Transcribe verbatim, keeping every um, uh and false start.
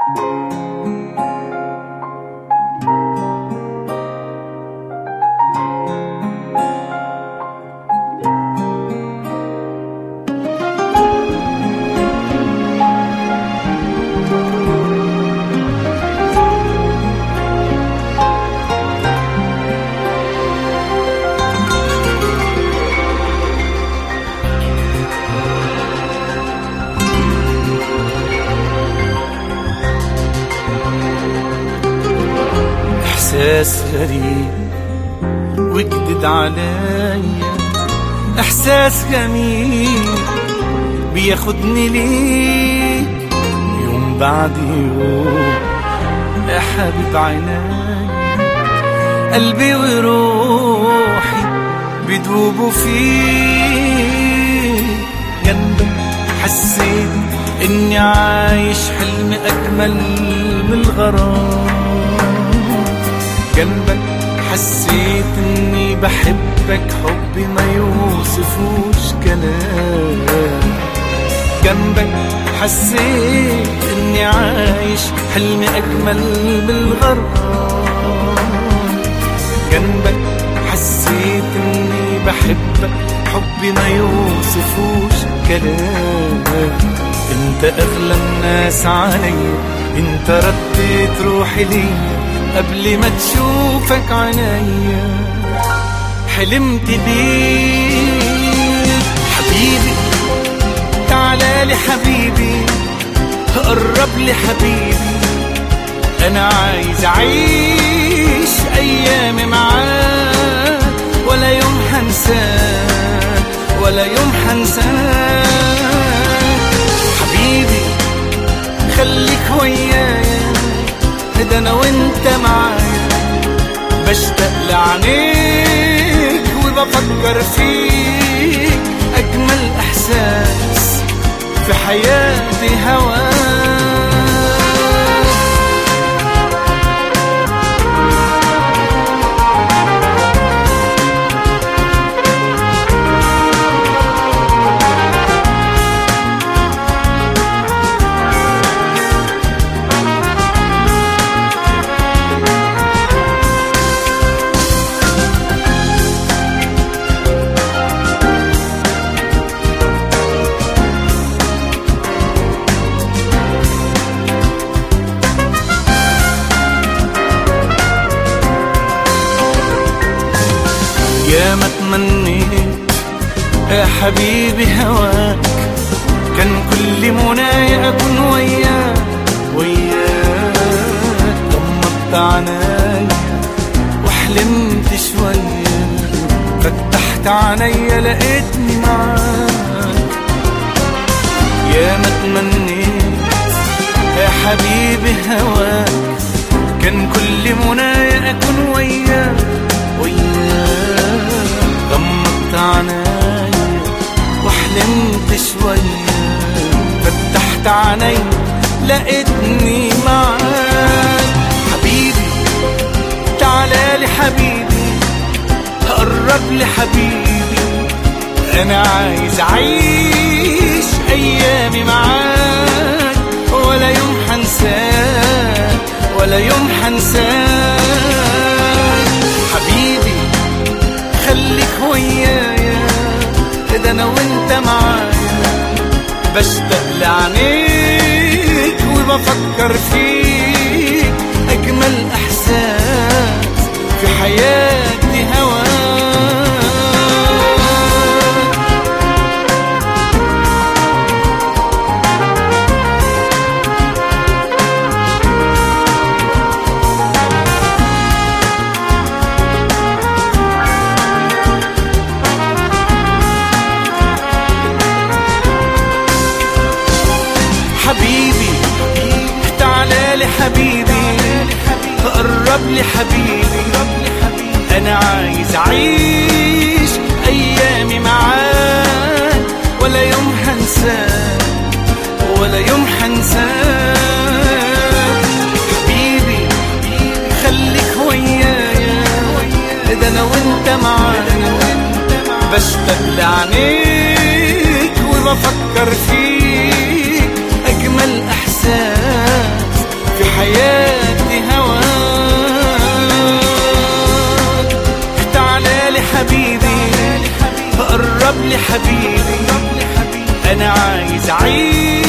إحساس غريب وجدد عليا، إحساس جميل بياخدني ليك يوم بعد يوم يا حبيب عيني. قلبي وروحي بيدوبوا فيك، جنبك حسيت إني عايش حلم أجمل من الغرام. جنبك حسيت اني بحبك حب ما يوصفوش كلام. جنبك حسيت اني عايش حلم اجمل من الغرام. جنبك حسيت اني بحبك حب ما يوصفوش كلام. انت اغلى الناس عليا، انت رديت روحي ليا قبل ما تشوفك عينيا. حلمت بيك حبيبي، تعالى لي حبيبي، قرب لي حبيبي. انا عايز اعيش ايامي معاك، ولا يوم هنساك ولا يوم هنساك. حبيبي خليك ويايا، ده انا وانت معايا. بشتاق لعينيك وبفكر فيك، اجمل احساس في حياتي هواك. يا ما تمنيت يا حبيبي هواك، كان كل منايا أكون وياك وياك. غمضت عنايا وحلمت شوية، فتحت عنايا لقيتني معاك. يا ما تمنيت يا حبيبي هواك، كان كل منايا أكون وياك وياك. غمضت عنايا وحلمت شوية، فتحت عنايا لقيتني معاك. حبيبي تعالى لي حبيبي، قرب لي حبيبي. انا عايز اعيش ايامي معاك، ولا يوم هنساك ولا يوم هنساك. حبيبي خليك ويايا، ده انا وانت معايا. بشتاق لعينيك وبفكر فيك، اجمل احساس في حياتي هواك. حبيبي تعالى لي حبيبي، قرب لي حبيبي. انا عايز اعيش ايامي معاك، ولا يوم هنساك ولا يوم هنساك. حبيبي خليك ويايا، ده انا وانت معايا. بشتاق لعينيك وبفكر فيك، اجمل احساس حياتي هواك. تعالى لي حبيبي قرب لي حبيبي، أنا عايز أعيش